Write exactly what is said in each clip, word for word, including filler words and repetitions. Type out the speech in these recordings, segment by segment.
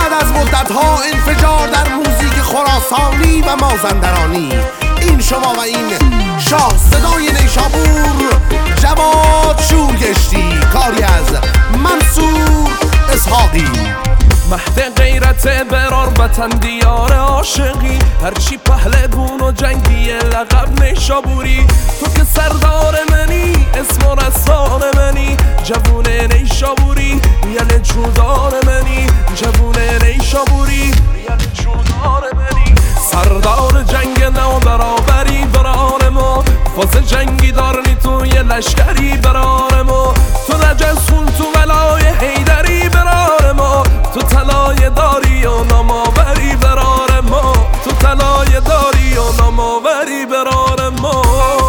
بعد از مدت‌ها انفجار در موزیک خراسانی و مازندرانی، این شما و این شاه صدای نیشابور، جواد شورگشتی، کاری از منصور اسحاقی. مهد غیرت برار وطن دیار عاشقی، هرچی پهلوون و جنگی لقب نیشابوری. تو که سردار منی، اسم و رسان منی، جوون نیشابوری، یل جودار منی، جوون نیشابوری، یل جودار منی. سردار جنگ نو برابری برار ما، فاز جنگی دارنی توی لشکری برار ما. تو نجسون تو ولای حیدری برار ما، تو طلای داری و ناماوری برار ما، تو طلای داری و ناماوری برار ما.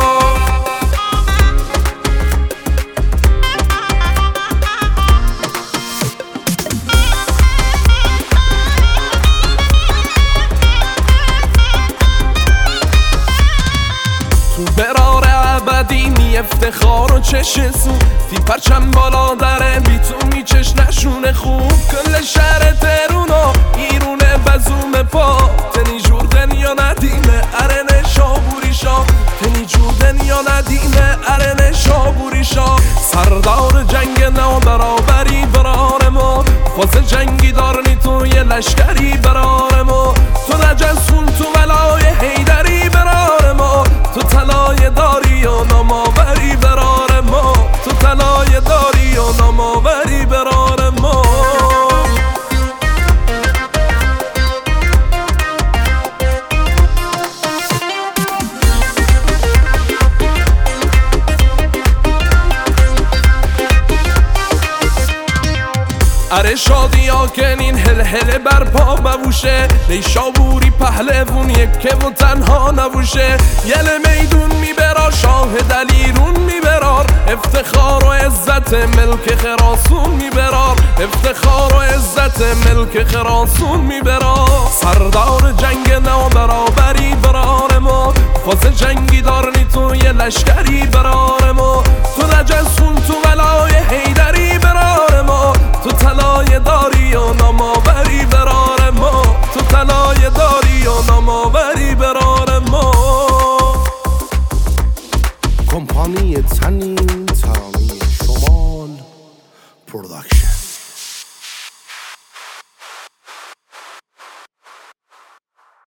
تو برار ابدی می افتخار و چش سو، فی پرچم بالا داره بی تو می چش نشونه خوب. کل شهر تهرونو ایرونه بزوم پا، تنی جور دنیا ندیمه اره نیشابوری شا، تنی جور دنیا ندیمه اره نیشابوری شا. سردار جنگ نو برابری برار ما، فاز جنگی دارنی توی لشکری برار ما. تو نجسون تو ولای حیدری برار ما، تو طلای داری و ناماوری برار ما، تو طلای داری و ناماوری برار ما. اره شادی ها کنین هل هل برپا بوشه، نیشابوری پهلوون یکه و تنها نبوشه. یل میدون میبرار شاه دلیرون میبرار، افتخار و عزت ملک خراسون میبرار، افتخار و عزت ملک خراسون میبرار. سردار جنگ نو برابری برار ما، فاز جنگی دارنی توی لشکری برار